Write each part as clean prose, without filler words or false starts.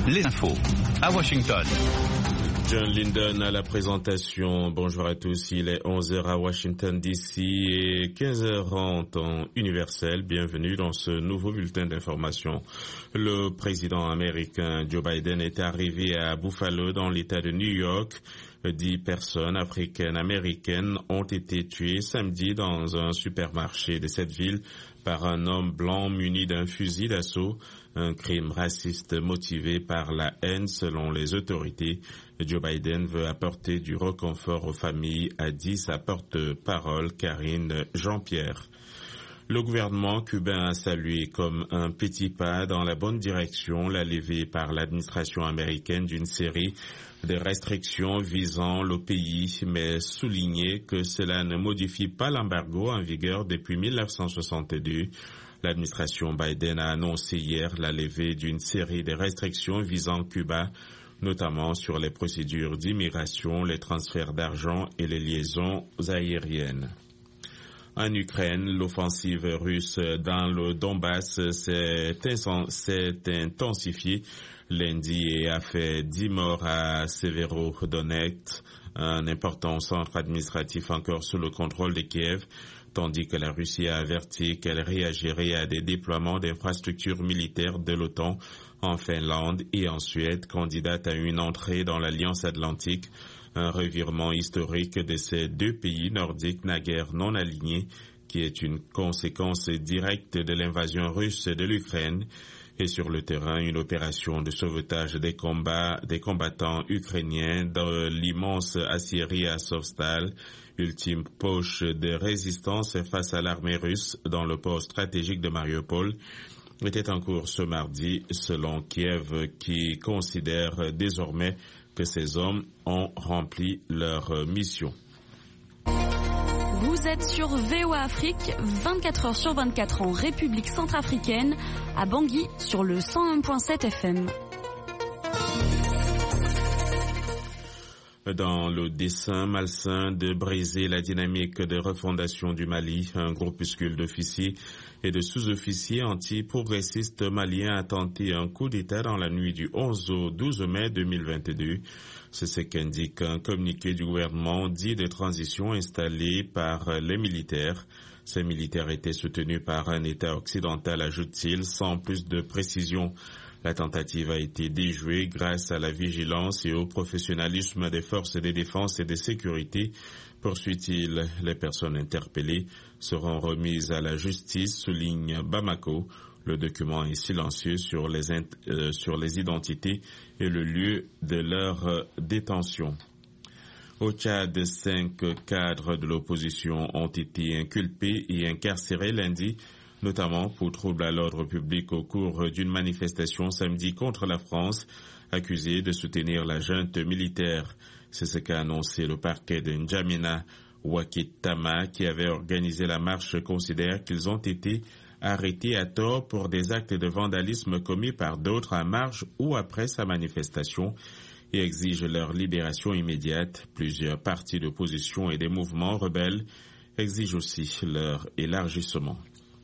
les infos à Washington. John Linden à la présentation. Bonjour à tous, il est 11h à Washington DC et 15h en temps universel. Bienvenue dans ce nouveau bulletin d'information. Le président américain Joe Biden est arrivé à Buffalo dans l'État de New York. 10 personnes africaines-américaines ont été tuées samedi dans un supermarché de cette ville par un homme blanc muni d'un fusil d'assaut, un crime raciste motivé par la haine selon les autorités. Joe Biden veut apporter du réconfort aux familles, a dit sa porte-parole Karine Jean-Pierre. Le gouvernement cubain a salué comme un petit pas dans la bonne direction la levée par l'administration américaine d'une série de restrictions visant le pays, mais souligné que cela ne modifie pas l'embargo en vigueur depuis 1962. L'administration Biden a annoncé hier la levée d'une série de restrictions visant Cuba, notamment sur les procédures d'immigration, les transferts d'argent et les liaisons aériennes. En Ukraine, l'offensive russe dans le Donbass s'est intensifiée lundi et a fait 10 morts à Severodonetsk, un important centre administratif encore sous le contrôle de Kiev, tandis que la Russie a averti qu'elle réagirait à des déploiements d'infrastructures militaires de l'OTAN en Finlande et en Suède, candidates à une entrée dans l'Alliance Atlantique. Un revirement historique de ces deux pays nordiques naguère non alignés, qui est une conséquence directe de l'invasion russe de l'Ukraine. Et sur le terrain, une opération de sauvetage des combattants ukrainiens dans l'immense aciérie Azovstal, ultime poche de résistance face à l'armée russe dans le port stratégique de Mariupol, était en cours ce mardi, selon Kiev, qui considère désormais que ces hommes ont rempli leur mission. Vous êtes sur VOA Afrique, 24 heures sur 24 en République centrafricaine, à Bangui sur le 101.7 FM. Dans le dessein malsain de briser la dynamique de refondation du Mali, un groupuscule d'officiers et de sous-officiers anti-progressistes maliens a tenté un coup d'État dans la nuit du 11 au 12 mai 2022. C'est ce qu'indique un communiqué du gouvernement dit de transition installé par les militaires. Ces militaires étaient soutenus par un État occidental, ajoute-t-il, sans plus de précision. La tentative a été déjouée grâce à la vigilance et au professionnalisme des forces de défense et de sécurité. Poursuit-il, les personnes interpellées seront remises à la justice, souligne Bamako. Le document est silencieux sur les identités et le lieu de leur détention. Au Tchad, 5 cadres de l'opposition ont été inculpés et incarcérés lundi, notamment pour troubles à l'ordre public au cours d'une manifestation samedi contre la France, accusée de soutenir la junte militaire. C'est ce qu'a annoncé le parquet de N'Djamena. Wakitama, qui avait organisé la marche, considère qu'ils ont été arrêtés à tort pour des actes de vandalisme commis par d'autres à marge ou après sa manifestation et exige leur libération immédiate. Plusieurs partis d'opposition et des mouvements rebelles exigent aussi leur élargissement.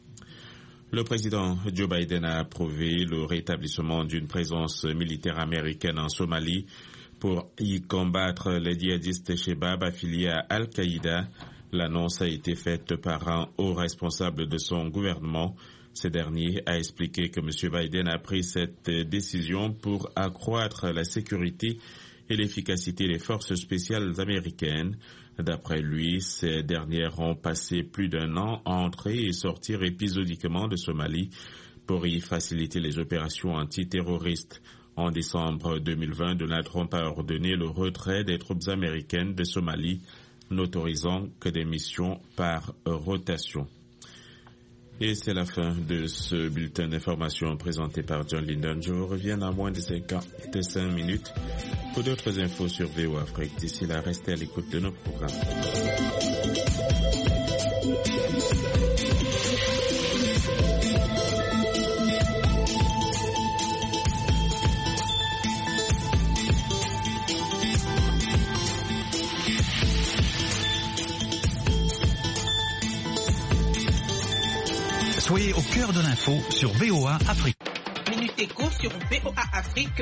Le président Joe Biden a approuvé le rétablissement d'une présence militaire américaine en Somalie pour y combattre les djihadistes Shebab affiliés à Al-Qaïda. L'annonce a été faite par un haut responsable de son gouvernement. Ce dernier a expliqué que M. Biden a pris cette décision pour accroître la sécurité et l'efficacité des forces spéciales américaines. D'après lui, ces dernières ont passé plus d'1 an à entrer et sortir épisodiquement de Somalie pour y faciliter les opérations antiterroristes. En décembre 2020, Donald Trump a ordonné le retrait des troupes américaines de Somalie, n'autorisant que des missions par rotation. Et c'est la fin de ce bulletin d'information présenté par John Linden. Je vous reviens dans moins de 5 minutes pour d'autres infos sur VOA Afrique. D'ici là, restez à l'écoute de nos programmes. Soyez au cœur de l'info sur VOA Afrique. Minute Éco sur VOA Afrique.